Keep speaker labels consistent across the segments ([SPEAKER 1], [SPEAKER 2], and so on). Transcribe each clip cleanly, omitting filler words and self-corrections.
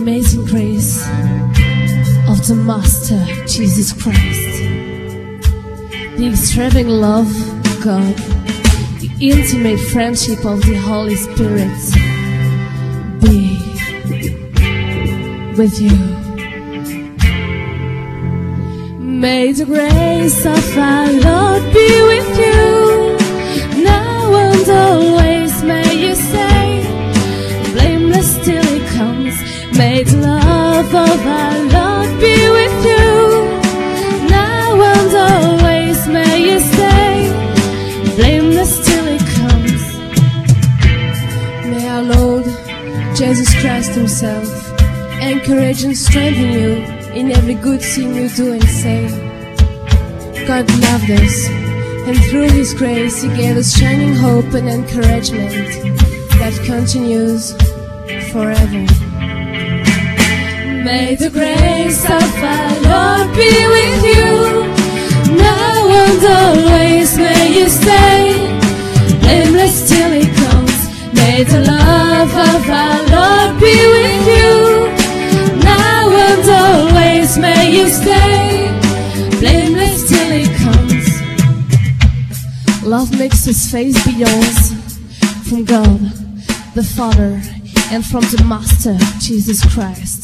[SPEAKER 1] amazing grace of the Master, Jesus Christ, the extravagant love of God, the intimate friendship of the Holy Spirit be with you. May the grace of our Lord be with you, now and always. May you say, blameless till He comes. May the love of our Lord be with you, now and always. May you stay, blameless till He comes. May our Lord Jesus Christ Himself encourage and strengthen you in every good thing you do and say. God loved us, and through His grace He gave us shining hope and encouragement that continues forever. May the grace of our Lord be with you, now and always. May you stay, blameless till He comes. May the love of our Lord be with you, now and always. May you stay, blameless till He comes. Love makes us face beyond from God the Father and from the Master Jesus Christ.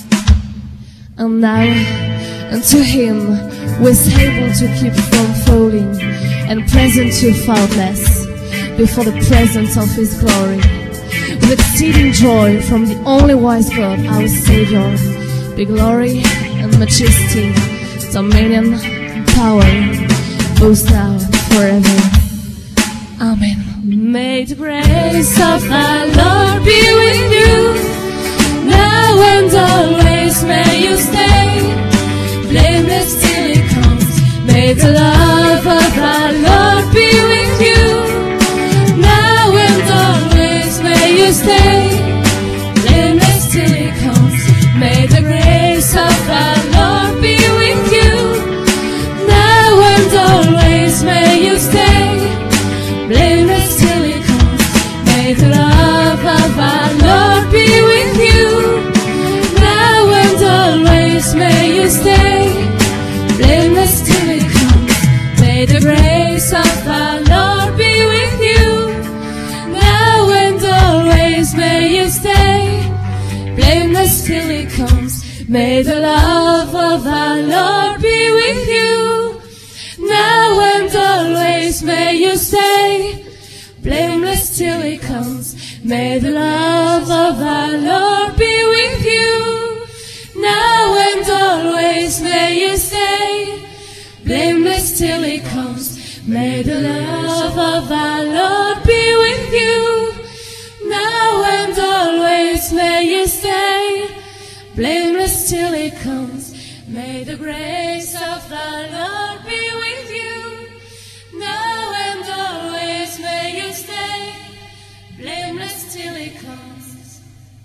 [SPEAKER 1] And now unto Him who is able to keep from falling and present to faultless before the presence of His glory, with exceeding joy from the only wise God, our Savior, be glory and majesty, dominion and power, both now and forever. Amen. May the grace of our Lord be with you, now and always. May you stay, blameless till He comes. May the love of our Lord be with you, now and always. May you stay, blameless till He comes. May the grace of our Lord be with you, now and always. May you stay, blameless till He comes. May the love of our Lord be with you, now and always. May you stay, blameless till He comes. May the grace of our Lord be with you, now and always. May you stay, blameless till He comes. May the love of our Lord be with you, now and always. May you stay, blameless till He comes. May the love of our Lord be with you, now and always. May you stay, blameless till He comes. May the love of our Lord be with you, now and always. May you stay, blameless till He comes. May the grace of our Lord be with you, now and always. May you stay, blameless till He comes.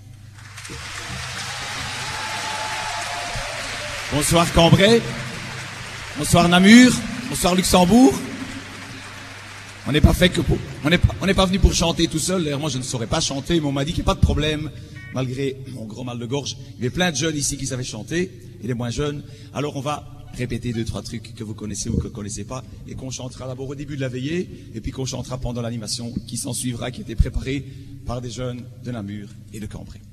[SPEAKER 2] Bonsoir Cambrai, bonsoir Namur, bonsoir Luxembourg. On n'est pas fait que pour, on n'est pas venu pour chanter tout seul. D'ailleurs, moi, je ne saurais pas chanter, mais on m'a dit qu'il n'y a pas de problème, malgré mon gros mal de gorge. Il y avait plein de jeunes ici qui savaient chanter, et les moins jeunes. Alors, on va répéter 2-3 trucs que vous connaissez ou que vous ne connaissez pas, et qu'on chantera d'abord au début de la veillée, et puis qu'on chantera pendant l'animation qui s'en suivra, qui était préparée par des jeunes de Namur et de Cambrai.